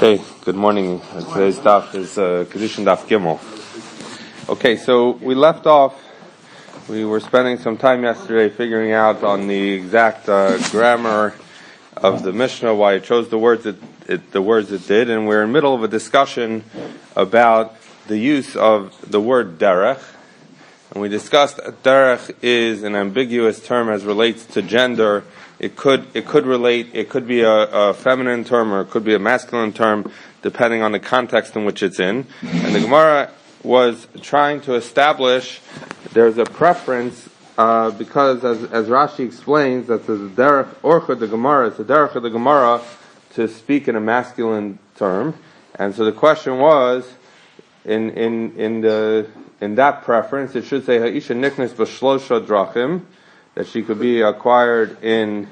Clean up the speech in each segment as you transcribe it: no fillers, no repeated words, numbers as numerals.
Okay, good morning. Today's daf is Kedushin Daf Gimel. Okay, so we left off. We were spending some time yesterday figuring out on the exact grammar of the Mishnah, why it chose the words it did, and we're in the middle of a discussion about the use of the word derech. And we discussed that derech is an ambiguous term as relates to gender. It could relate. It could be a feminine term or it could be a masculine term, depending on the context in which it's in. And the Gemara was trying to establish there's a preference because, as Rashi explains, that the derech orcha the Gemara, it's the derech of the Gemara to speak in a masculine term. And so the question was, in that preference, it should say ha'isha niknes b'shlosha drachim, that she could be acquired in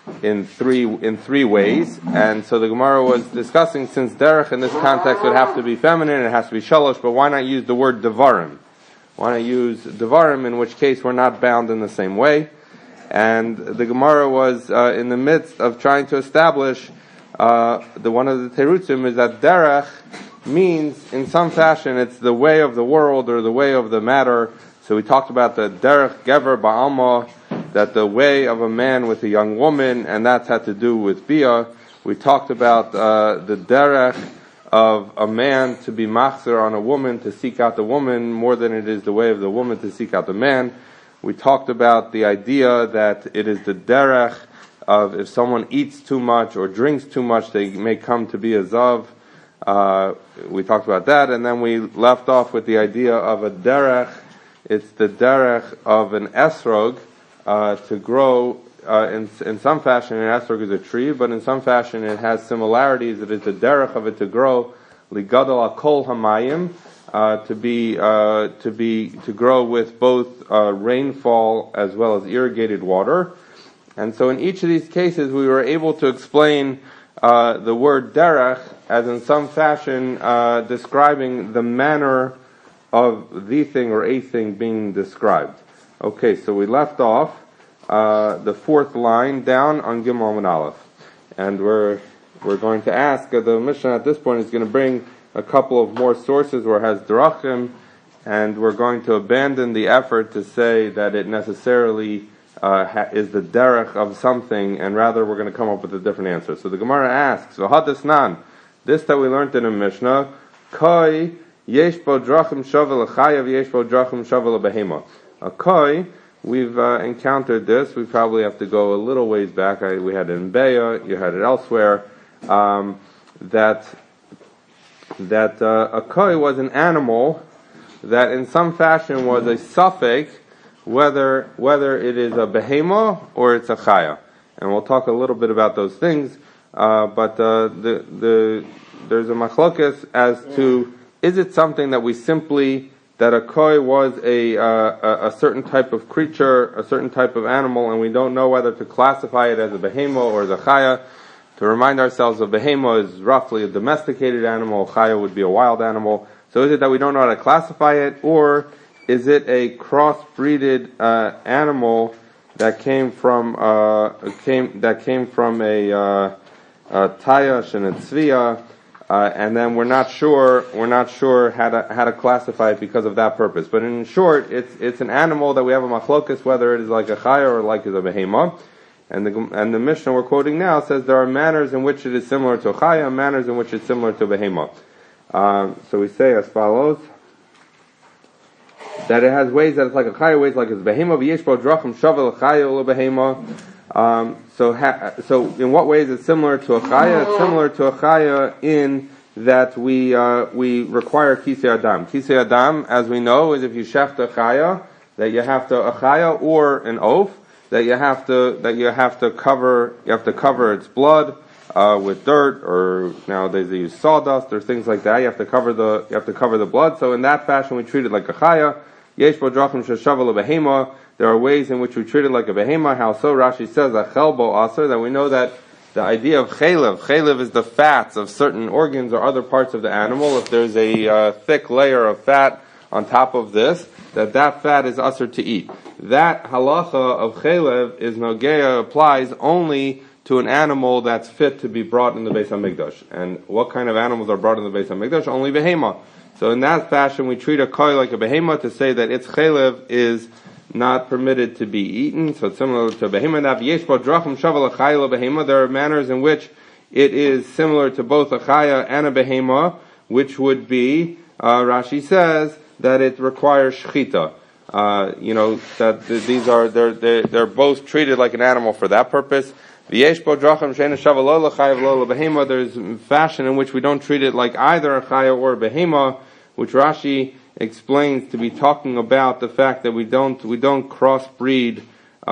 three ways. And so the Gemara was discussing, since derech in this context would have to be feminine, it has to be shalosh, but why not use the word devarim? Why not use devarim, in which case we're not bound in the same way? And the Gemara was in the midst of trying to establish one of the terutzim is that derech means, in some fashion, it's the way of the world or the way of the matter. So we talked about the derech gever ba'alma, that the way of a man with a young woman, and that's had to do with bia. We talked about the derech of a man to be machzer on a woman, to seek out the woman, more than it is the way of the woman to seek out the man. We talked about the idea that it is the derech of if someone eats too much or drinks too much, they may come to be a zav. We talked about that, and then we left off with the idea of a derech. It's the derech of an esrog, to grow in some fashion. An esrog is a tree, but in some fashion it has similarities. It is the derech of it to grow ligadol akol hamayim, to grow with both rainfall as well as irrigated water. And so in each of these cases we were able to explain the word derech as in some fashion describing the manner of the thing or a thing being described. Okay, so we left off the fourth line down on Gimel and Aleph, and we're going to ask. The Mishnah at this point is going to bring a couple of more sources where it has drachim, and we're going to abandon the effort to say that it necessarily is the derech of something, and rather we're going to come up with a different answer. So the Gemara asks, "V'hadasnan," this that we learned in the Mishnah, "Koi yesh bo drachim shavel l'chayav, yesh bo drachim shavel l'behema." A koi, we've encountered this. We probably have to go a little ways back. We had it in Beya, you had it elsewhere. That a koi was an animal that, in some fashion, was a suffix, whether it is a behema or it's a chaya. And we'll talk a little bit about those things. But there's a machlokes as to, is it something that we simply, that a koi was a certain type of creature, a certain type of animal, and we don't know whether to classify it as a behema or as a chaya. To remind ourselves, a behema is roughly a domesticated animal, a chaya would be a wild animal. So is it that we don't know how to classify it, or is it a cross-breeded animal that came from a tayash and a tzviya? And then we're not sure how to classify it because of that purpose. But in short, it's an animal that we have a machlokas whether it is like a chaya or like is a behema. And the Mishnah we're quoting now says there are manners in which it is similar to a chaya, and manners in which it's similar to a behema. So we say as follows, that it has ways that it's like a chaya, ways like it's a behema. V'yesh bo drachim shavel chaya ul behema. So in what ways it's similar to a chaya? It's similar to a chaya in that we require kisei adam. Kisei adam, as we know, is if you shecht a chaya, that you have to, a chaya or an oaf, that you have to cover its blood with dirt, or nowadays they use sawdust or things like that. You have to cover the blood. So in that fashion we treat it like a chaya. Yesh bo drachim sheshavel behema. There are ways in which we treat it like a behema. How so? Rashi says achel bo aser, that we know that the idea of chaylev is the fats of certain organs or other parts of the animal. If there's a thick layer of fat on top of this, that fat is aser to eat. That halacha of chaylev is nogea, applies only to an animal that's fit to be brought in the Beis HaMikdash. And what kind of animals are brought in the Beis HaMikdash? Only behema. So in that fashion, we treat a koi like a behema to say that its chelev is not permitted to be eaten. So it's similar to behema. There are manners in which it is similar to both a chaya and a behema, which would be, Rashi says, that it requires shechita. That they're both treated like an animal for that purpose. There's fashion in which we don't treat it like either a chaya or a behema, which Rashi explains to be talking about the fact that we don't crossbreed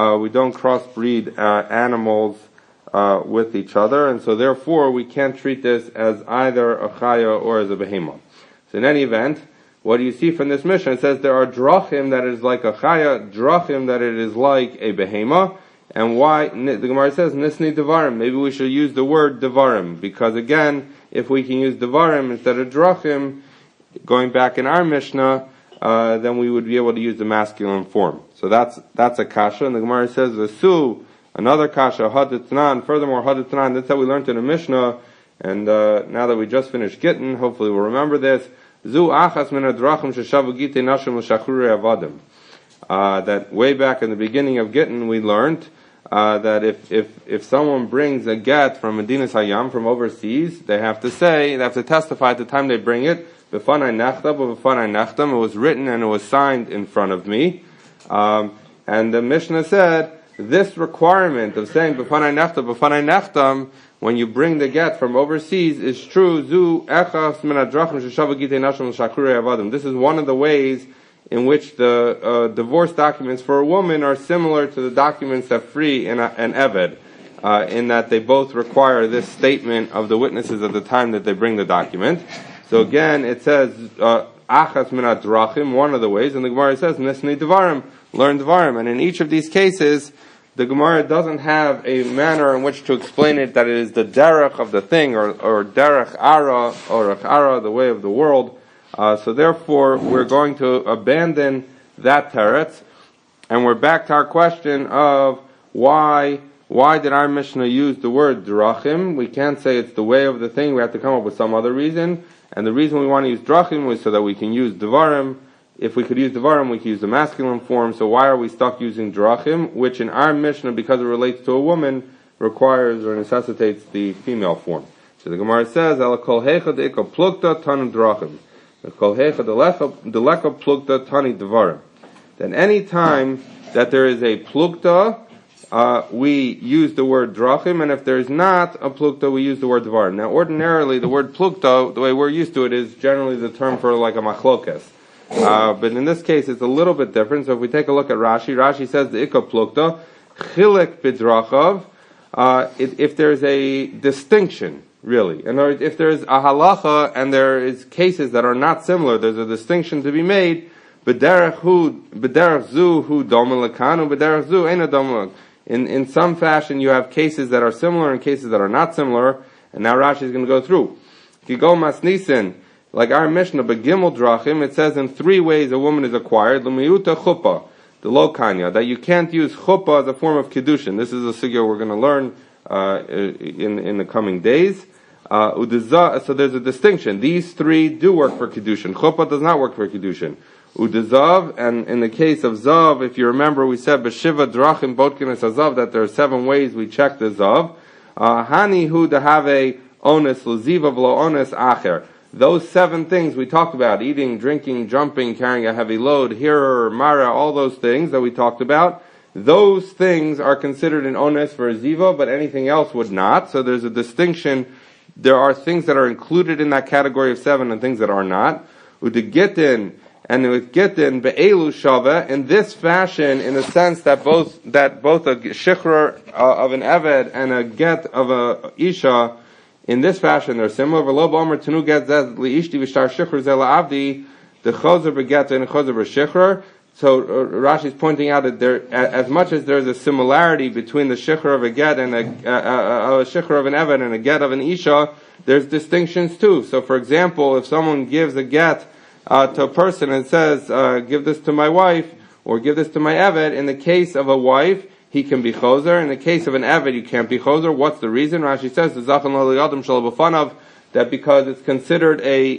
animals with each other, and so therefore we can't treat this as either a chaya or as a behema. So in any event, what do you see from this mission? It says there are drachim that is like a chaya, drachim that it is like a behema. And why? The Gemara says, Nisni Devarim. Maybe we should use the word Devarim. Because again, if we can use Devarim instead of Drachim, going back in our Mishnah, then we would be able to use the masculine form. So that's a kasha. And the Gemara says, Vesu, another kasha, Haditnan. Furthermore, Haditnan, that's how we learned in the Mishnah. And now that we just finished Gittin, hopefully we'll remember this. Zu achas min adrachim sheshavu gitei nashim l'shachrurei avadim. That way back in the beginning of Gittin, we learned that if someone brings a get from Medinas Hayam, from overseas, they have to testify at the time they bring it, B'fanai nechtam, b'fanai nechtam, it was written and it was signed in front of me. And the Mishnah said, this requirement of saying b'fanai nechtam, when you bring the get from overseas, is true. Zu echas min hadrachim sheshavu gitei nashim l'shachrurei avadim. This is one of the ways in which the divorce documents for a woman are similar to the documents that free an eved, in that they both require this statement of the witnesses at the time that they bring the document. So again, it says achas min hadrachim, one of the ways, and the Gemara says nisni devarim, learn devarim, and in each of these cases, the Gemara doesn't have a manner in which to explain it that it is the derech of the thing, or derech ara, or ara, the way of the world. So therefore, we're going to abandon that teretz, and we're back to our question of why did our Mishnah use the word drachim? We can't say it's the way of the thing. We have to come up with some other reason. And the reason we want to use drachim was so that we can use devarim. If we could use devarim, we could use the masculine form. So why are we stuck using drachim, which in our Mishnah, because it relates to a woman, requires or necessitates the female form? So the Gemara says, "Ela kol heicha deika plukta tanu drachim." Then any time that there is a plukta, we use the word drachim, and if there is not a plukta, we use the word devarim. Now ordinarily the word plukta, the way we're used to it, is generally the term for like a machlokes. But in this case it's a little bit different. So if we take a look at Rashi says the ikka plukta, chilek bidrachav, if there's a distinction, really. And if there is a halacha and there is cases that are not similar, there's a distinction to be made. B'derech zu hu domel lekanu, b'derech zu eina domel. In some fashion, you have cases that are similar and cases that are not similar. And now Rashi is going to go through. Kigol masnisen, like our Mishnah, begimel drachim, it says in 3 ways a woman is acquired. L'miyuta chuppah, the lo kanya, that you can't use chuppah as a form of kedushin. This is a sugya we're going to learn in the coming days. So there's a distinction. These 3 do work for kedushin. Chuppah does not work for kedushin. Udezav, and in the case of zav, if you remember, we said b'shiva drachim bodkin es hazav, that there are 7 ways we check the zav. Hani hu dehave ones l'ziva v'lo ones acher. Those 7 things we talked about: eating, drinking, jumping, carrying a heavy load, hirer, mara, all those things that we talked about. Those things are considered an ones for a ziva, but anything else would not. So there's a distinction. There are things that are included in that category of 7 and things that are not. Udegitin, and with Gittin, be'elu shava, in this fashion, in the sense that both a shichrer of an eved and a get of a isha, in this fashion they're similar. V'lo b'omer tenu get zeh li'ishti v'shtar shichrer zeh la'avdi, the chozer b'get and the chozer b'shichrer. So Rashi is pointing out that there, as much as there's a similarity between the shichrer of a get and a shichrer of an eved and a get of an isha, there's distinctions too. So for example, if someone gives a get to a person and says, give this to my wife, or give this to my eved, in the case of a wife, he can be choser. In the case of an eved, you can't be choser. What's the reason? Rashi says, that because it's considered a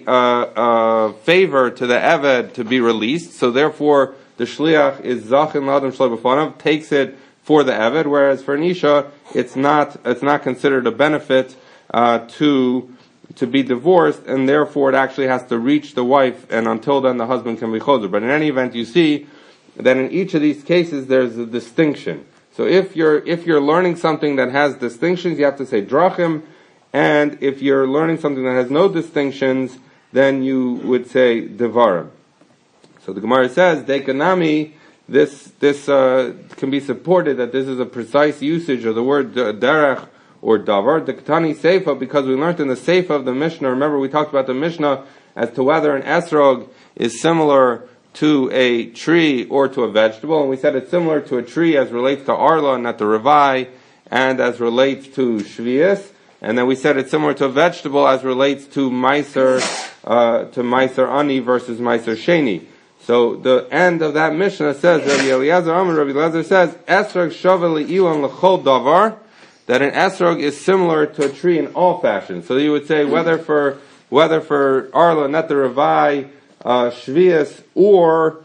favor to the eved to be released, so therefore the shliach is zachin l'adam shelo b'fanav, takes it for the eved, whereas for an isha, it's not considered a benefit to be divorced, and therefore it actually has to reach the wife, and until then the husband can be choser. But in any event, you see that in each of these cases there's a distinction. So if you're learning something that has distinctions, you have to say drachim, and if you're learning something that has no distinctions, then you would say devarim. So the Gemara says, Dekanami, this can be supported that this is a precise usage of the word derech or davar. The Ketani Seifa, because we learned in the Seifa of the Mishnah, remember we talked about the Mishnah as to whether an esrog is similar to a tree or to a vegetable, and we said it's similar to a tree as relates to arla, not to revai, and as relates to shvius, and then we said it's similar to a vegetable as relates to meiser ani versus meiser sheni. So the end of that Mishnah says, Rabbi Eliezer says, esrog shava le'ilam l'chol davar, that an esrog is similar to a tree in all fashions. So you would say whether for arla, not the revai, shvius, or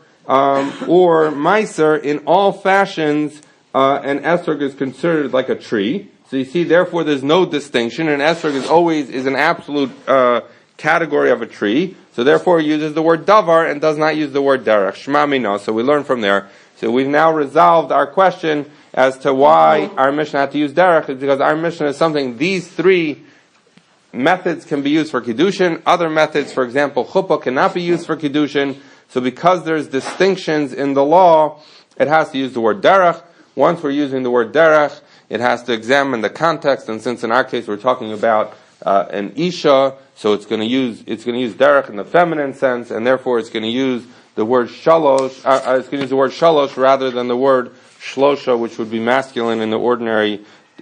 meiser, in all fashions, an esrog is considered like a tree. So you see, therefore, there's no distinction. An esrog is an absolute category of a tree. So therefore, it uses the word davar and does not use the word derech. Shema mina. So we learn from there. So we've now resolved our question as to why our Mishnah had to use derech, is because our Mishnah is something. These three methods can be used for kiddushin. Other methods, for example, chuppah, cannot be used for kiddushin. So because there's distinctions in the law, it has to use the word derech. Once we're using the word derech, it has to examine the context, and since in our case we're talking about an isha, so it's going to use derech in the feminine sense, and therefore it's going to use the word shalosh. It's going to use the word shalosh rather than the word shlosha, which would be masculine in the ordinary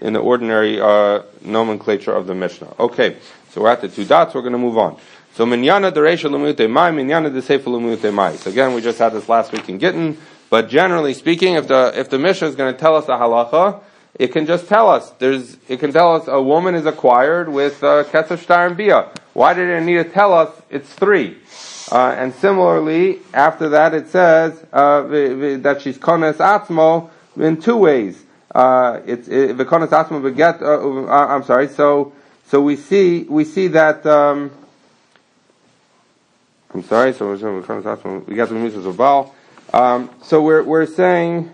nomenclature of the Mishnah. Okay, so we're at the two dots. We're going to move on. So minyana dereisha l'miyutei mai, minyana deseifa l'miyutei mai. So again, we just had this last week in Gittin, but generally speaking, if the Mishnah is going to tell us a halacha, it can just tell us. It can tell us a woman is acquired with kesef shtar and bia. Why did it need to tell us it's 3? And similarly, after that it says that she's kones atzmo in 2 ways. It's v'kones atzmo beget. I'm sorry. So we see that. I'm sorry. So we're saying v'kones atzmo beget the mitzvahs of Baal. So we're saying.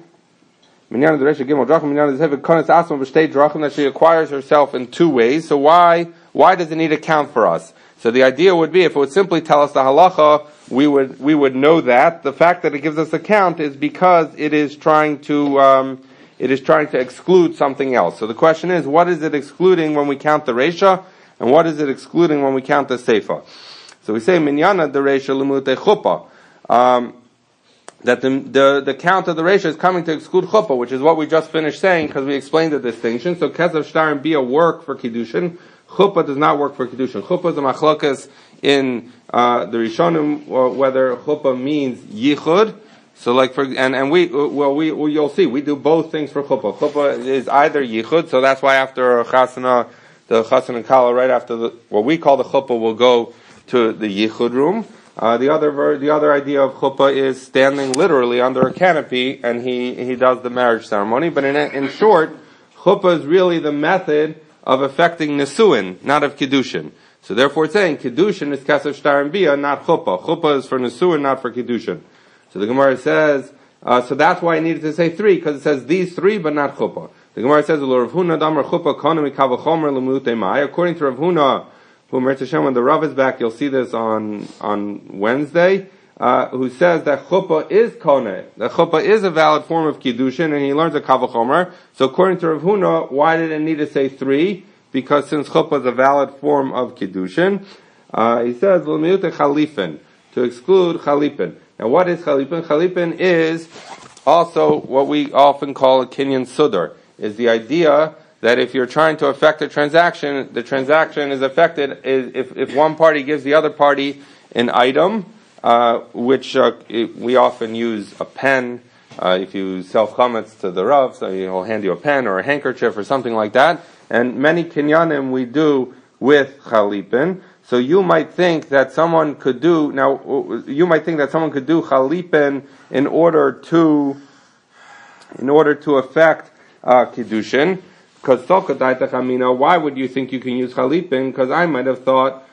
That she acquires herself in 2 ways. So why does it need to count for us? So the idea would be, if it would simply tell us the halacha, we would know that. The fact that it gives us a count is because it is trying to exclude something else. So the question is, what is it excluding when we count the reisha, and what is it excluding when we count the seifa? So we say minyana the reisha l'mutei chuppah. That the count of the reisha is coming to exclude chuppah, which is what we just finished saying because we explained the distinction. So kesef shtar and bia work for kiddushin. Chuppah does not work for kiddushin. Chuppah is a machlokas in the Rishonim, whether chuppah means yichud. So like you'll see we do both things for chuppah. Chuppah is either yichud, so that's why after chasana, the chasana and kala, right after what we call the chuppah, will go to the yichud room. The other idea of chuppah is standing literally under a canopy, and he does the marriage ceremony. But in short, chuppah is really the method of effecting nesuin, not of kiddushin. So therefore, it's saying kiddushin is kesef shtar and bia, not chuppah. Chuppah is for nesuin, not for kiddushin. So the Gemara says, so that's why I needed to say 3, because it says these 3, but not chuppah. The Gemara says, Rav Huna damar chuppah kana mikava chomer l'mutei mai. According to Rav Huna, who when the Rav is back, you'll see this on Wednesday, who says that chuppah is koneh. That chuppah is a valid form of kiddushin, and he learns a kavachomer. So according to Rav Huna, why did it need to say 3? Because since chuppah is a valid form of kiddushin, he says l'miyute chalipin, to exclude chalipin. Now what is chalipin? Chalipin is also what we often call a kinyan sudar, is the idea that if you're trying to affect the transaction is affected if one party gives the other party an item, which we often use a pen if you sell chametz to the Rav, so he'll hand you a pen or a handkerchief or something like that. And many kinyanim we do with chalipin. So you might think that someone could do chalipin in order to affect kiddushin. Because why would you think you can use chalipin? Because I might have thought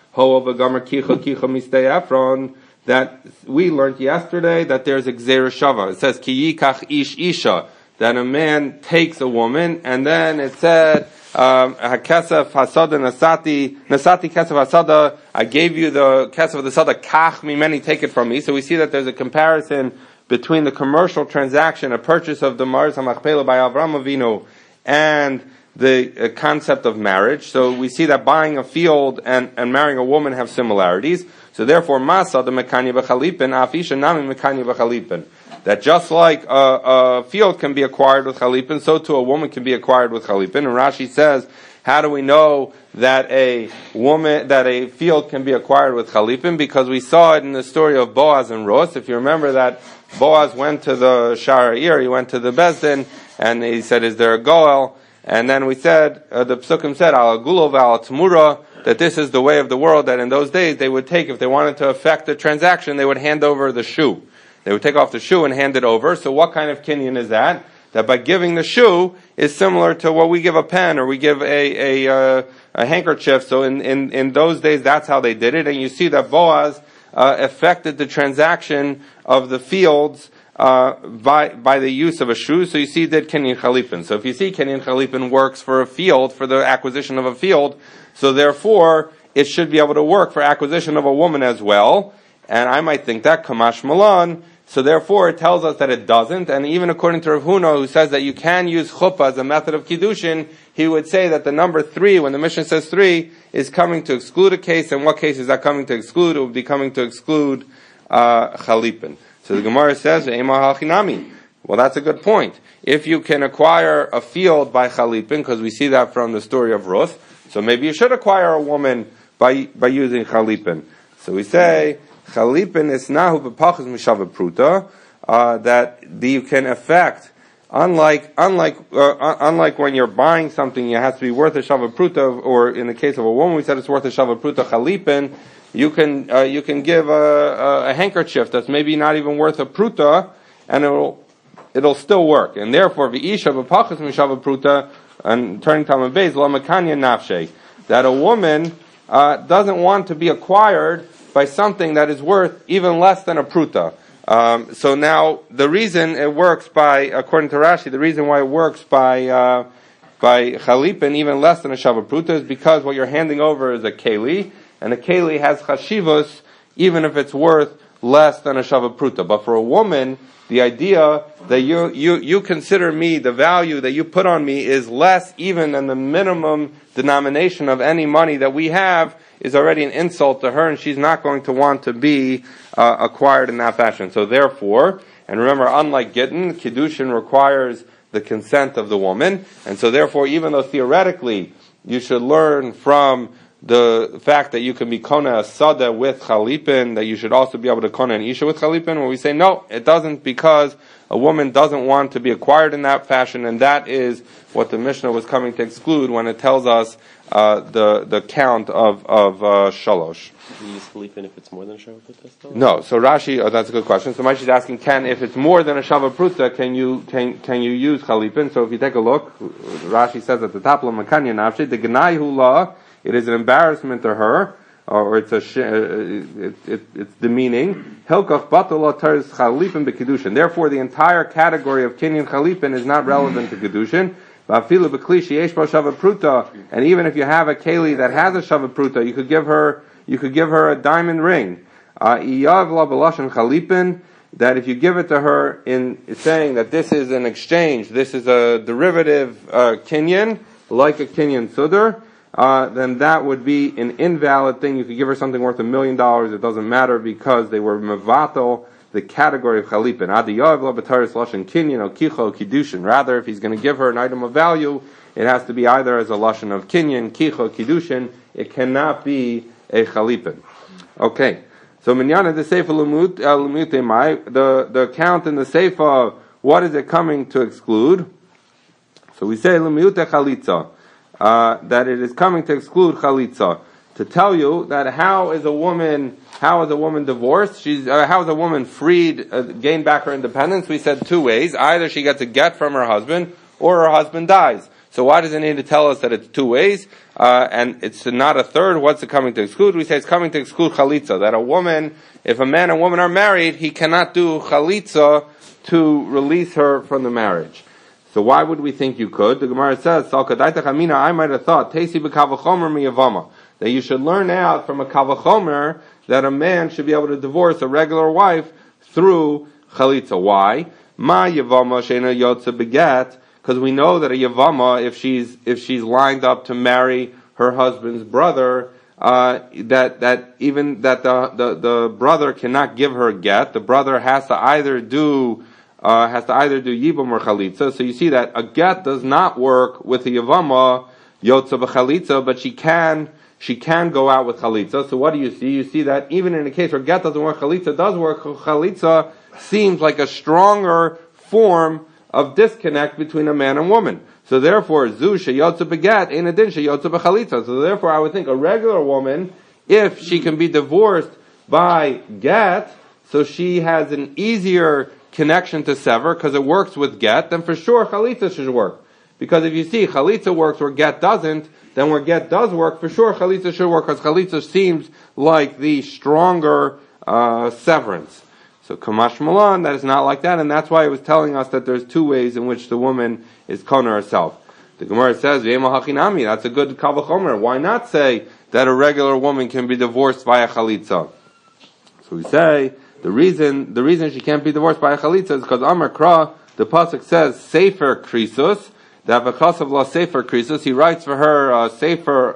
that we learned yesterday that there's a gzeira shava. It says ki yikach ish isha, that a man takes a woman, and then it said hakesef hasada nasati kesef hasada. I gave you the kesef of the sada, kach mimeni, take it from me. So we see that there's a comparison between the commercial transaction, a purchase of the Ma'aras HaMachpelah by Avraham Avinu, and the concept of marriage. So we see that buying a field and marrying a woman have similarities. So therefore, Masa the Mekanya B'Chalipin, Afisha Nami Mekanya B'Chalipin. That just like a field can be acquired with Chalipin, so too a woman can be acquired with Chalipin. And Rashi says, how do we know that a field can be acquired with Chalipin? Because we saw it in the story of Boaz and Ruth. If you remember that Boaz went to the Sha'ar, he went to the Bezdin, and he said, is there a Goel? And then we said, the Psukim said, Al Gulov Al Tmura, that this is the way of the world, that in those days they would take, if they wanted to affect the transaction, they would hand over the shoe. They would take off the shoe and hand it over. So what kind of kinyan is that? That by giving the shoe is similar to what we give a pen or we give a handkerchief. So in those days, that's how they did it. And you see that Boaz affected the transaction of the fields by the use of a shoe. So you see that Kenyan Chalipin. So if you see Kenyan Chalipin works for a field, for the acquisition of a field, so therefore it should be able to work for acquisition of a woman as well. And I might think that Kamash Malan. So therefore it tells us that it doesn't. And even according to Rav Huna, who says that you can use chuppah as a method of kiddushin, he would say that the number 3, when the Mishnah says 3, is coming to exclude a case. And what case is that coming to exclude? It would be coming to exclude Chalipin. So the Gemara says, Eimah halchinami. Well, that's a good point. If you can acquire a field by Chalipin, because we see that from the story of Ruth, so maybe you should acquire a woman by using Chalipin. So we say, Chalipin is nahu b'pachas mishava pruta, that you can affect, unlike when you're buying something, it has to be worth a shava pruta, or in the case of a woman, we said it's worth a shava pruta. Chalipin, you can give a handkerchief that's maybe not even worth a pruta, and it'll still work. And therefore, v'isha b'pachas mishava pruta, and turning to Amud Beis, la makanya nafshe, that a woman doesn't want to be acquired by something that is worth even less than a pruta. So now the reason it works according to Rashi, the reason why it works by Chalipin even less than a shava pruta is because what you're handing over is a keli, and a keli has chashivos even if it's worth less than a shava pruta. But for a woman, the idea that you consider me, the value that you put on me is less even than the minimum denomination of any money that we have, is already an insult to her, and she's not going to want to be acquired in that fashion. So therefore, and remember, unlike Gittin, Kiddushin requires the consent of the woman, and so therefore, even though theoretically you should learn from the fact that you can be kona a sada with Chalipin, that you should also be able to kona an isha with Chalipin, where we say no, it doesn't, because a woman doesn't want to be acquired in that fashion, and that is what the Mishnah was coming to exclude when it tells us the count of shalosh. Can you use Chalipin if it's more than a shava pruta? No. So Rashi, that's a good question. So Rashi is asking, if it's more than a shava pruta, can you use Chalipin? So if you take a look, Rashi says at the top, la makanya nafshe, the gnai hula, it is an embarrassment to her, or it's it's demeaning. Hilkach batala teres Chalipin bekedushin. Therefore, the entire category of kinyan Chalipin is not relevant to kedushin. And even if you have a keli that has a shava pruta, you could give her a diamond ring. That if you give it to her in saying that this is an exchange, this is a derivative kinyan, like a kinyan sudar, then that would be an invalid thing. You could give her something worth $1 million. It doesn't matter because they were mevatel the category of Chalipin. Rather, if he's going to give her an item of value, it has to be either as a lashon of kinyan, kicho, kiddushin. It cannot be a Chalipin. Okay. So minyan the seifa the count in the seifa what is it coming to exclude? So we say l'miute chalitza, that it is coming to exclude chalitza, to tell you that how is a woman divorced? How is a woman freed, gained back her independence? We said two ways: either she gets a get from her husband, or her husband dies. So why does it need to tell us that it's two ways, and it's not a third? What's it coming to exclude? We say it's coming to exclude chalitza, that a woman, if a man and woman are married, he cannot do chalitza to release her from the marriage. So why would we think you could? The Gemara says, I might have thought, that you should learn out from a kavachomer that a man should be able to divorce a regular wife through chalitza. Why? Ma yavama sheina yotze beget, because we know that a yavama, if she's lined up to marry her husband's brother, that the brother cannot give her a get. The brother has to either do yibum or chalitza. So you see that a get does not work with a yavama yotze b'chalitza, but she can go out with chalitza. So what do you see? You see that even in a case where get doesn't work, chalitza does work. Chalitza seems like a stronger form of disconnect between a man and woman. So therefore, zu sheyotze beget ein adin sheyotze b'chalitza. So therefore, I would think a regular woman, if she can be divorced by get, so she has an easier connection to sever because it works with get, then for sure chalitza should work. Because if you see chalitza works where get doesn't, then where get does work, for sure chalitza should work, because chalitza seems like the stronger severance. So Kamash Malan, that is not like that, and that's why it was telling us that there's two ways in which the woman is kona herself. The Gemara says, that's a good kavachomer. Why not say that a regular woman can be divorced via chalitza? So we say, the reason she can't be divorced by a chalitza is because Amar Kra, the pasuk says, Sefer Krisus, that because of la Sefer Krisus, he writes for her a Sefer,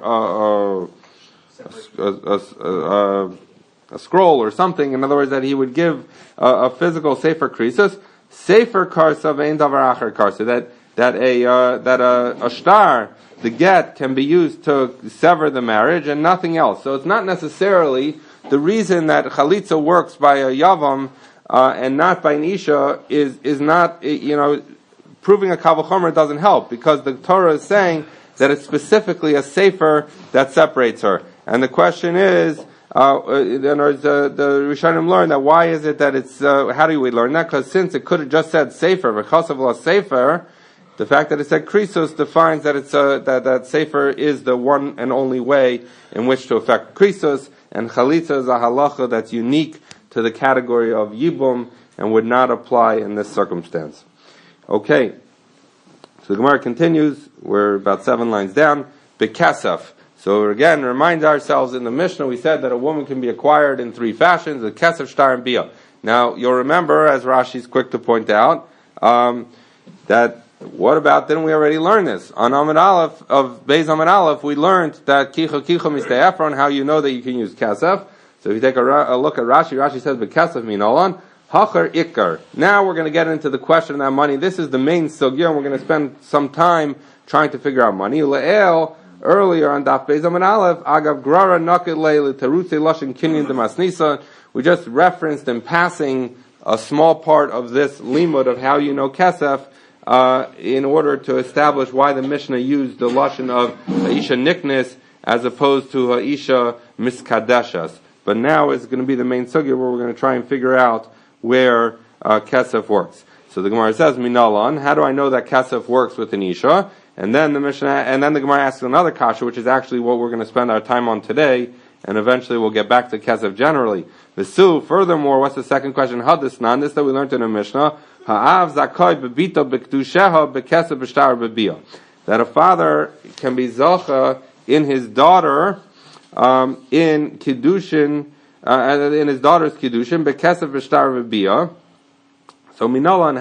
a scroll or something. In other words, that he would give a physical Sefer Krisus, Sefer Karsa ve'en davar acher karsa, that a shtar, the get, can be used to sever the marriage and nothing else. So it's not necessarily the reason that chalitza works by a yavam and not by an isha is not, proving a kavachomer doesn't help, because the Torah is saying that it's specifically a sefer that separates her. And the question is, the Rishonim learn that why is it that it's, how do we learn that? Because since it could have just said sefer, because of la sefer, the fact that it said krisus defines that it's that sefer is the one and only way in which to affect krisus, and chalitza is a halacha that's unique to the category of yibum and would not apply in this circumstance. Okay, so the Gemara continues. We're about 7 lines down. Bekesef. So again, remind ourselves in the Mishnah we said that a woman can be acquired in 3 fashions: the kesef, shtar, and bia. Now you'll remember, as Rashi's quick to point out, that what about, didn't we already learn this? On Amud Aleph, of Beis Amud Aleph, we learned that kicha mistei efron, how you know that you can use kesef. So if you take a look at Rashi says, bekesef minolan, hachar ikar. Now we're going to get into the question of that money. This is the main sugya, and we're going to spend some time trying to figure out money. Le'el, earlier on Daf Beis Amud Aleph, agav grara naked leil terutze lashin kinyan demasnisa. We just referenced in passing a small part of this limud of how you know kesef, in order to establish why the Mishnah used the lashon of Ha'isha Niknis as opposed to Ha'isha Miskadeshas. But now it's going to be the main sugya where we're going to try and figure out where kesef works. So the Gemara says, Minalan, how do I know that kesef works with an Isha? And then the Gemara asks another kasha, which is actually what we're going to spend our time on today, and eventually we'll get back to kesef generally. Visu, furthermore, what's the second question? Hadisnan, this that we learned in the Mishnah, Ha'av zakoy bebito bekdusheha bekesef b'shtar bebia. That a father can be zocha in his daughter, in kiddushin, in his daughter's kiddushin, bekesef b'shtar bebia. So minolan,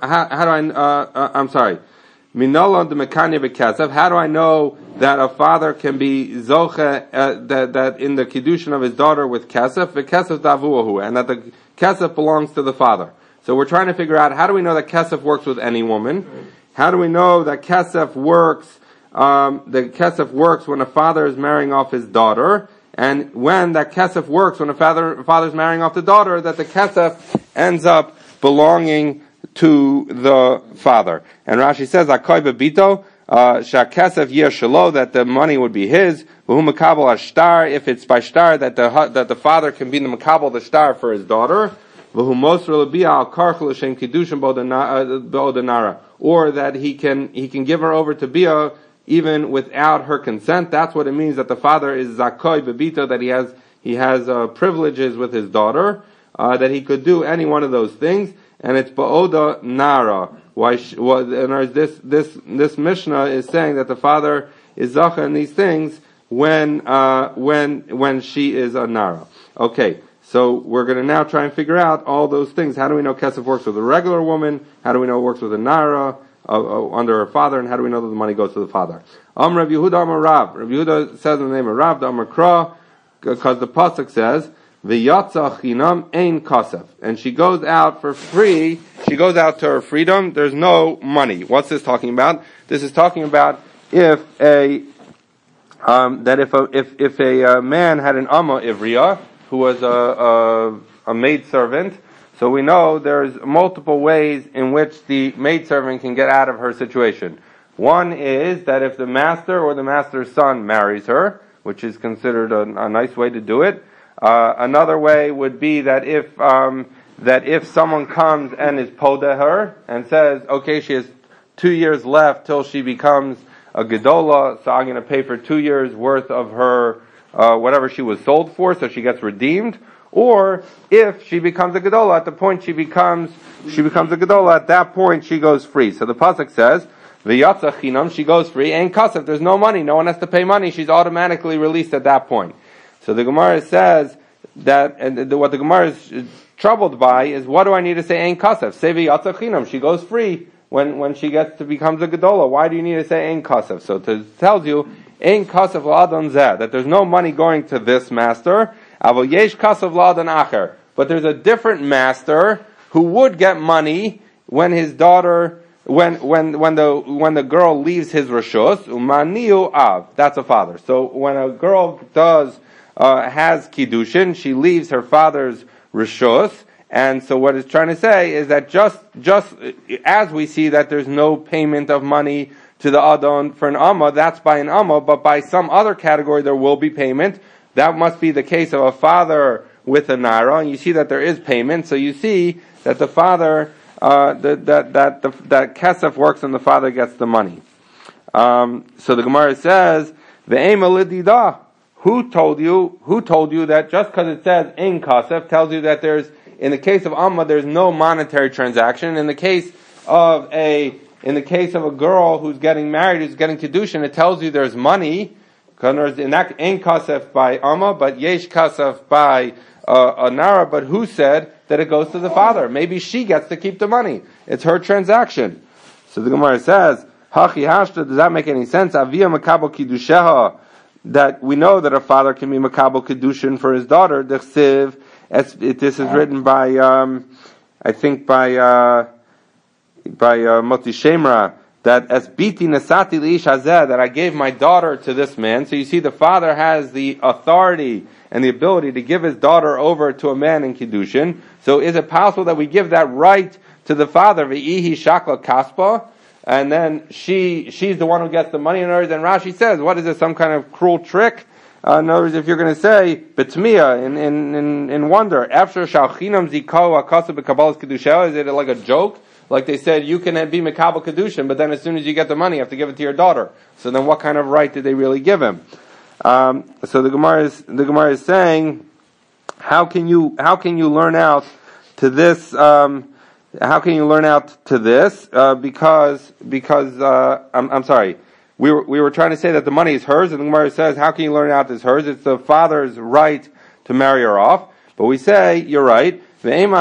minolan de mekanya bekesef. How do I know that a father can be zocha, that in the kiddushin of his daughter with kesef, bekesef davuahu, and that the kesef belongs to the father? So we're trying to figure out, how do we know that kesef works with any woman? How do we know that kesef works? The kesef works when a father is marrying off his daughter, and when that kesef works when a father's marrying off the daughter, that the kesef ends up belonging to the father. And Rashi says, Akoy bebito, shakesef yer shelo, that the money would be his, v'hu makabel ashtar, if it's by shtar, that the father can be the makabel the shtar for his daughter, v'hu mosr l'bia al karch l'shem kiddushin bo'odanara, or that he can give her over to Bia even without her consent. That's what it means that the father is zakoy bebito, that he has privileges with his daughter, that he could do any one of those things, and it's ba'oda nara. This Mishnah is saying that the father is zacha in these things when she is a nara. Okay, so we're going to now try and figure out all those things. How do we know kesef works with a regular woman? How do we know it works with a nara under her father? And how do we know that the money goes to the father? Rav Yehuda Amar Rav. Rav Yehuda says in the name of Rav, the Amar Kra, because the pasuk says, V'yatza chinam ein kasef, and she goes out for free. She goes out to her freedom. There's no money. What's this talking about? This is talking about if a man had an amma ivriya who was a maid servant. So we know there's multiple ways in which the maid servant can get out of her situation. One is that if the master or the master's son marries her, which is considered a nice way to do it. Another way would be that if someone comes and is poda her and says, okay, she has 2 years left till she becomes a gedola, so I'm going to pay for 2 years worth of her whatever she was sold for, so she gets redeemed. Or if she becomes a gedola, at the point she becomes a gedola, at that point she goes free. So the pasuk says, "V'yatza chinam," she goes free, and kasef, there's no money, no one has to pay money, she's automatically released at that point. So the Gemara says that, and what the Gemara is troubled by is, what do I need to say ein kasef? Say v'yatza chinam, she goes free when she becomes a gedola. Why do you need to say ein kasef? So it tells you ein kasef la'adon zeh, that there's no money going to this master. Avol yesh kasef la'adon acher, but there's a different master who would get money when his daughter, when the girl leaves his rishus. Umaniu av, that's a father. So when a girl has kiddushin, she leaves her father's rishus, and so what it's trying to say is that just as we see that there's no payment of money to the adon for an amma, that's by an amma, but by some other category there will be payment. That must be the case of a father with a nara, and you see that there is payment. So you see that the father, that kesef works and the father gets the money. So the Gemara says, "Ve'ema lidida." Who told you that just because it says in kasef tells you that there's, in the case of amma, there's no monetary transaction. In the case of a girl who's getting married, who's getting kiddushin, it tells you there's money. In that ein kasef by amma, but yesh kasef by a nara. But who said that it goes to the father? Maybe she gets to keep the money. It's her transaction. So the Gemara says, "Hachi hashta." Does that make any sense? Avia makabel kiddusheha. That we know that a father can be makabel kiddushin for his daughter. This is written by I think by Moti Shemra, that as biti nasati liish hazeh, that I gave my daughter to this man. So you see, the father has the authority and the ability to give his daughter over to a man in kiddushin. So is it possible that we give that right to the father? V'ihi shakla kaspa, and then she's the one who gets the money. In other words, and Rashi says, what is this, some kind of cruel trick? In other words, if you're going to say betmiya in wonder, after shalchinam ziko akasa b'kabbalas kedusha, is it like a joke? Like they said, you can be mekabel kedushin, but then as soon as you get the money, you have to give it to your daughter. So then, what kind of right did they really give him? So the Gemara is saying, how can you learn out to this? How can you learn out to this? Because I'm sorry. We were trying to say that the money is hers, and the Gemara says, how can you learn out it's hers? It's the father's right to marry her off. But we say, you're right. So there's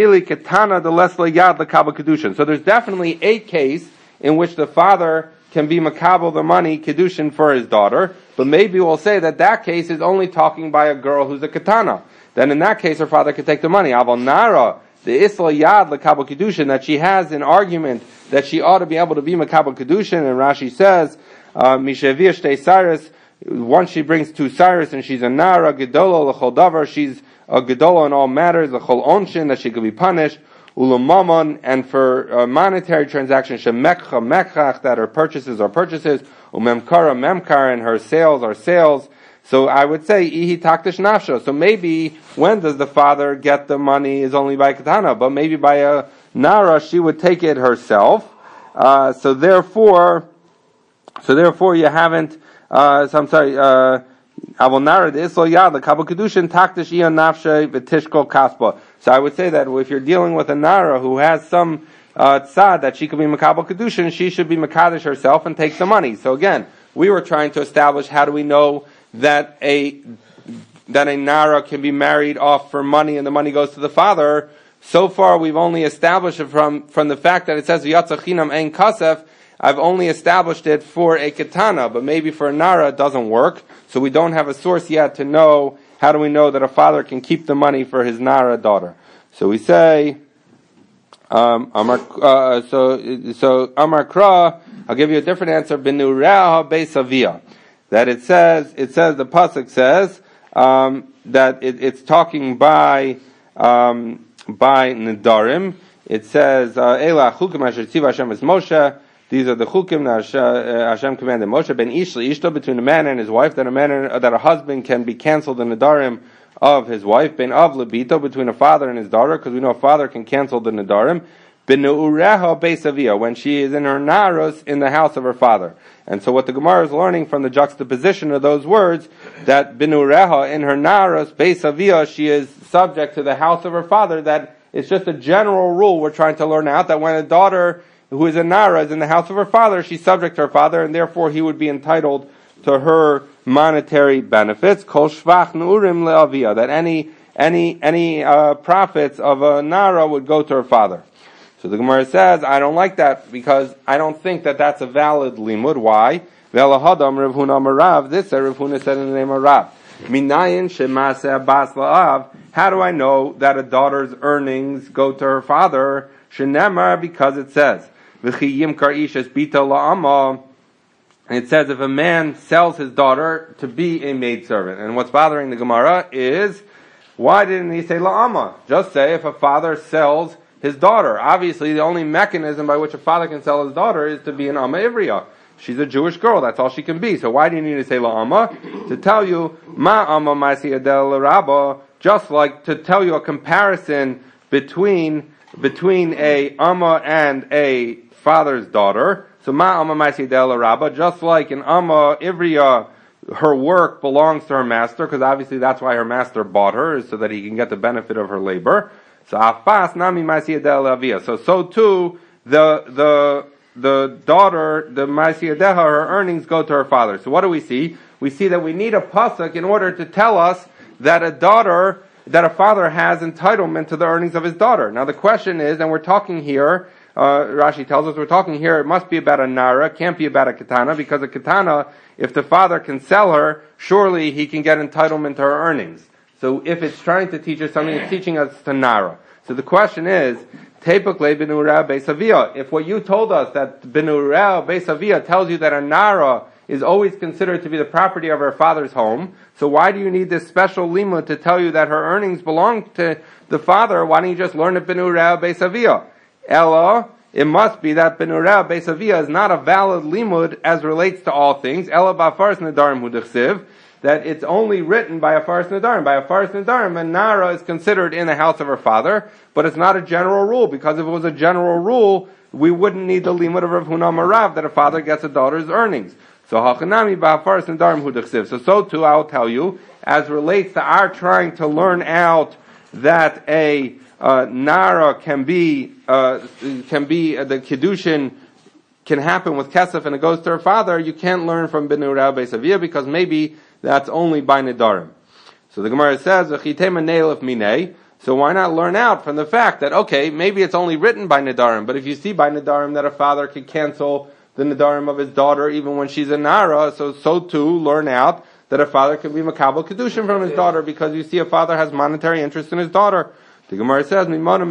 definitely a case in which the father can be makabel the money kiddushin for his daughter, but maybe we'll say that case is only talking by a girl who's a katana. Then in that case her father could take the money. Aval nara, the isla yad lekabel kiddushin, that she has an argument that she ought to be able to be makabel kiddushin, and Rashi says, mishavir shtei cyrus, once she brings 2 cyrus and she's a nara, gedola l'chol davar, she's a gedola in all matters, l'chol onshin, that she could be punished, ulamamon, and for monetary transactions, shemekcha mekach, that her purchases are purchases, umemkara memkar, and her sales are sales. So I would say ihi taktish nafsho. So maybe when does the father get the money is only by katana, but maybe by a nara she would take it herself. So therefore you haven't. So I'm sorry. Avol nara the islo yad the kabel kedushin taktish iya nafshe v'tishkol kaspa. So I would say that if you're dealing with a nara who has some tzad that she could be makabel kedushin, she should be makadosh herself and take the money. So again, we were trying to establish how do we know that a nara can be married off for money and the money goes to the father. So far we've only established it from the fact that it says v'yatzah chinam ein kasef. I've only established it for a katana, but maybe for a nara it doesn't work. So we don't have a source yet to know, how do we know that a father can keep the money for his nara daughter? So we say, Amar Kra, I'll give you a different answer, Benureha Beisavia. That it says, the pasuk says, that it's talking by Nedarim. It says, Ela chukim asher tziva Hashem es Moshe. These are the chukim that Hashem commanded Moshe, ben ish ishto, between a man and his wife, that a husband can be cancelled in the Nedarim of his wife, ben av lebito, between a father and his daughter, because we know a father can cancel the Nedarim, ben neureha beisavia, when she is in her naros in the house of her father. And so what the Gemara is learning from the juxtaposition of those words, that ben neureha, in her naros beisavia, she is subject to the house of her father, that it's just a general rule we're trying to learn out, that when a daughter who is a nara is in the house of her father, she's subject to her father, and therefore he would be entitled to her monetary benefits. Kol shvach nurim leavia, that any profits of a nara would go to her father. So the Gemara says, I don't like that, because I don't think that that's a valid limud. Why? Ve'alahadam Rav Huna Marav. This Rav Huna said in the name of Rav. Minayin shemase bas la'av. How do I know that a daughter's earnings go to her father? Shenemar, because it says, V'chi yimkar ishes bita la'ama. And it says if a man sells his daughter to be a maidservant. And what's bothering the Gemara is, why didn't he say la'ama? Just say if a father sells his daughter. Obviously, the only mechanism by which a father can sell his daughter is to be an Amma Ivriya. She's a Jewish girl, that's all she can be. So why do you need to say la'ama? To tell you, ma amma ma'asi adel l'rabba, just like to tell you a comparison between a Amma and a father's daughter. So ma amma ma'asi adel l'rabba, just like an Amma Ivriya, her work belongs to her master, because obviously that's why her master bought her, is so that he can get the benefit of her labor. So afas nami ma'asi adel l'avia. So too, the daughter, the ma'asi adeha, her earnings go to her father. So what do we see? We see that we need a pasuk in order to tell us that a father has entitlement to the earnings of his daughter. Now the question is, and we're talking here, Rashi tells us we're talking here, it must be about a nara, can't be about a katana, because a katana, if the father can sell her, surely he can get entitlement to her earnings. So if it's trying to teach us something, it's teaching us to nara. So the question is, Tepukle benurah beisavia. If what you told us that benurah beisavia tells you that a nara is always considered to be the property of her father's home, so why do you need this special limud to tell you that her earnings belong to the father? Why don't you just learn it benurah beisavia? Ella, it must be that benurah beisavia is not a valid limud as relates to all things. Ella ba'faris nedarim hu d'chsiv, that it's only written by a faris nedarim. By a faris nedarim, a nara is considered in the house of her father, but it's not a general rule, because if it was a general rule, we wouldn't need the limud of Rav Huna Marav that a father gets a daughter's earnings. So hachanami ba faris nedarim hu d'chsiv. So too, I'll tell you, as relates to our trying to learn out that a nara can be the kiddushin can happen with kesef and it goes to her father, you can't learn from benurah beisavia, because maybe that's only by nedarim. So the Gemara says, so why not learn out from the fact that, okay, maybe it's only written by nedarim, but if you see by nedarim that a father could cancel the nedarim of his daughter even when she's a nara, so too learn out that a father can be makabel kedushin from his daughter, because you see a father has monetary interest in his daughter. The Gemara says,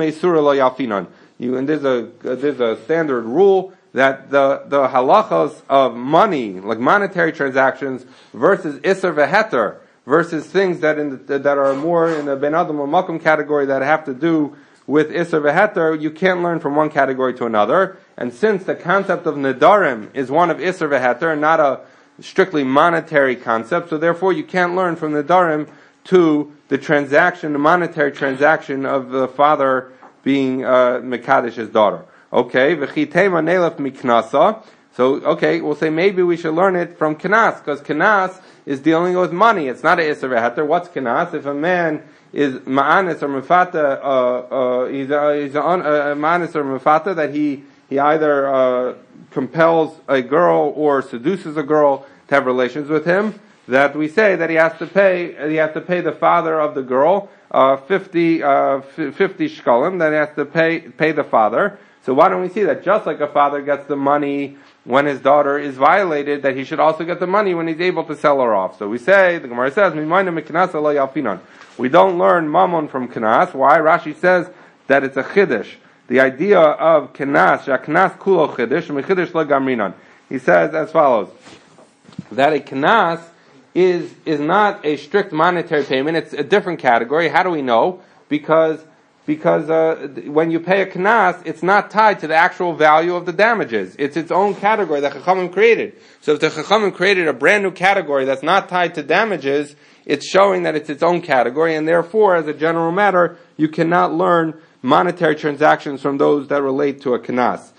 and there's a standard rule that the halachas of money, like monetary transactions, versus iser veheter, versus things that are more in the ben adam or makom category that have to do with Isser V'Heter, you can't learn from one category to another. And since the concept of Nedarim is one of Isser V'Heter, and not a strictly monetary concept, so therefore you can't learn from Nedarim to the transaction, the monetary transaction of the father being Mekadesh's daughter. Okay, V'chitema Nelef Miknasa. So, okay, we'll say maybe we should learn it from Kenas, because Kenas is dealing with money. It's not a Isser V'Heter. What's Kenas? If a man is Ma'anis or Mefata, he's a Ma'anis or Mefata, that he either compels a girl or seduces a girl to have relations with him, that we say that he has to pay the father of the girl 50 shkalim, that he has to pay the father. So why don't we see that just like a father gets the money when his daughter is violated, that he should also get the money when he's able to sell her off. So we say, the Gemara says, we don't learn mammon from Kenas. Why? Rashi says that it's a chiddush. The idea of Kenas, Shaknas kulo chiddush, mechidush legamrinan. He says as follows, that a Kenas is not a strict monetary payment, it's a different category. How do we know? Because when you pay a Kenas, it's not tied to the actual value of the damages. It's its own category that Chachamim created. So if the Chachamim created a brand new category that's not tied to damages, it's showing that it's its own category, and therefore, as a general matter, you cannot learn monetary transactions from those that relate to a Kenas.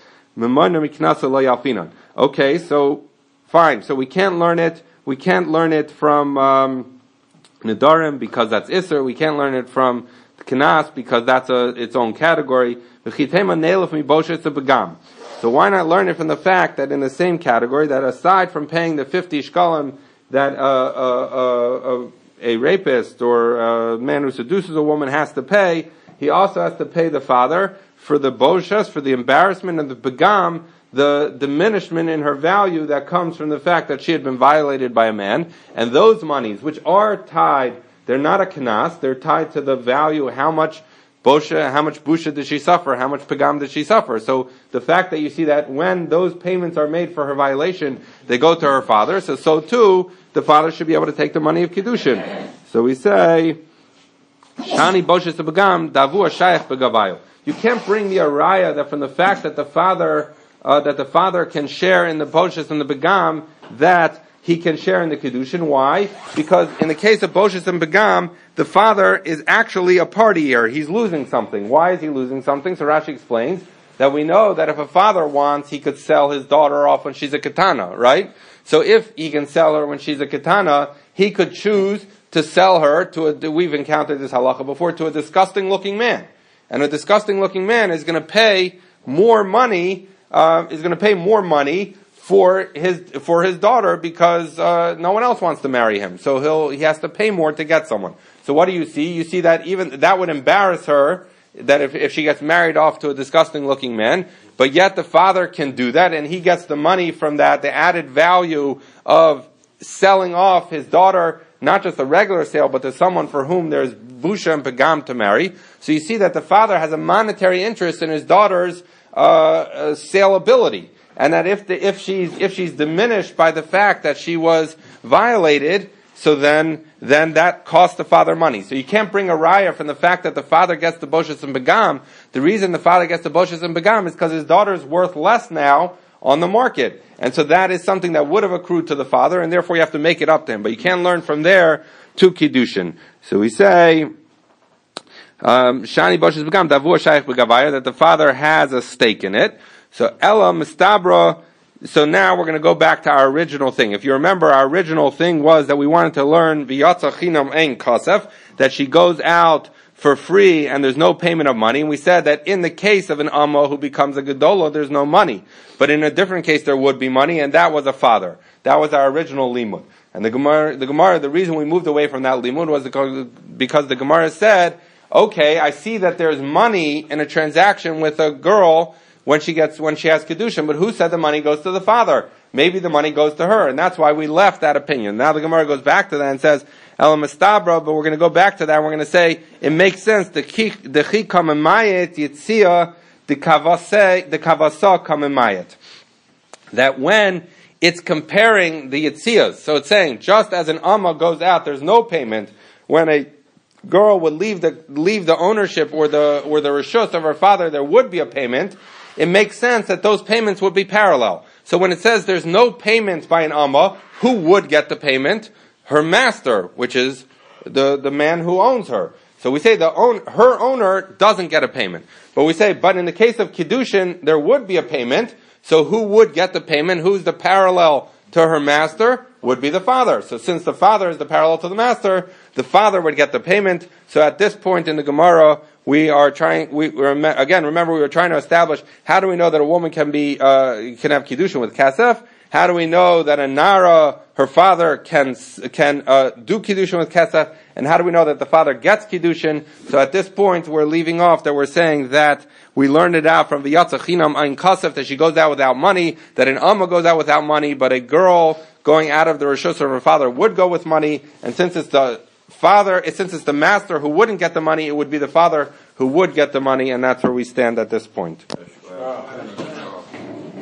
Okay, so fine. So we can't learn it. We can't learn it from Nedarim because that's Isser. We can't learn it from Kenas because that's its own category. So why not learn it from the fact that in the same category, that aside from paying the 50 shkalim that a rapist or a man who seduces a woman has to pay, he also has to pay the father for the boshas, for the embarrassment and the begam, the diminishment in her value that comes from the fact that she had been violated by a man. And those monies, which are tied, they're not a kenas, they're tied to the value, how much busha did she suffer, how much pagam did she suffer. So the fact that you see that when those payments are made for her violation, they go to her father, so too, the father should be able to take the money of Kiddushin. So we say, Shani boshes pagam, davu shayach begavayo. You can't bring the araya that from the fact that the father can share in the boshes and the begam, that he can share in the Kiddushin. Why? Because in the case of Boshes and Begam, the father is actually a party here. He's losing something. Why is he losing something? So Rashi explains that we know that if a father wants, he could sell his daughter off when she's a katana, right? So if he can sell her when she's a katana, he could choose to sell her we've encountered this halacha before, to a disgusting looking man. And a disgusting looking man is going to pay more money, for his daughter because no one else wants to marry him. So he has to pay more to get someone. So what do you see? You see that even that would embarrass her, that if she gets married off to a disgusting looking man, but yet the father can do that and he gets the money from that, the added value of selling off his daughter, not just a regular sale, but to someone for whom there's busha and pagam to marry. So you see that the father has a monetary interest in his daughter's saleability. And that if she's diminished by the fact that she was violated, so then that costs the father money. So you can't bring a raya from the fact that the father gets the boshes and begam. The reason the father gets the boshes and begam is because his daughter is worth less now on the market. And so that is something that would have accrued to the father, and therefore you have to make it up to him. But you can't learn from there to Kiddushin. So we say, Shani boshes begam, davur shayach begavaya, that the father has a stake in it. So Ella Mistabra. So now we're going to go back to our original thing. If you remember, our original thing was that we wanted to learn V'yatza Chinam Ein Kasef, that she goes out for free and there's no payment of money. And we said that in the case of an Amma who becomes a Gedola, there's no money. But in a different case, there would be money, and that was a father. That was our original limud. And the Gemara, the reason we moved away from that limud was because the Gemara said, okay, I see that there's money in a transaction with a girl when she has Kedushin, but who said the money goes to the father? Maybe the money goes to her, and that's why we left that opinion. Now the Gemara goes back to that and says, Elam Estabra, but we're going to go back to that and we're going to say, it makes sense, the chikam emayet yitzia, the kavasa kamemayet. That when it's comparing the yitzias, so it's saying, just as an amma goes out, there's no payment when a girl would leave the ownership or the reshus of her father, there would be a payment. It makes sense that those payments would be parallel. So when it says there's no payment by an amma, who would get the payment? Her master, which is the man who owns her. So we say her owner doesn't get a payment. But we say, but in the case of Kiddushin, there would be a payment. So who would get the payment? Who's the parallel to her master? Would be the father. So since the father is the parallel to the master, the father would get the payment. So at this point in the Gemara, we are trying, remember we were trying to establish, how do we know that a woman can have Kiddushin with Kasef? How do we know that a Nara, her father, can do Kiddushin with Kesef? And how do we know that the father gets Kiddushin? So at this point, we're leaving off that we're saying that we learned it out from V'yatza Chinam Ein Kasef, that she goes out without money, that an Amma goes out without money, but a girl going out of the Rishus of her father would go with money. And since it's the master who wouldn't get the money, it would be the father who would get the money, and that's where we stand at this point.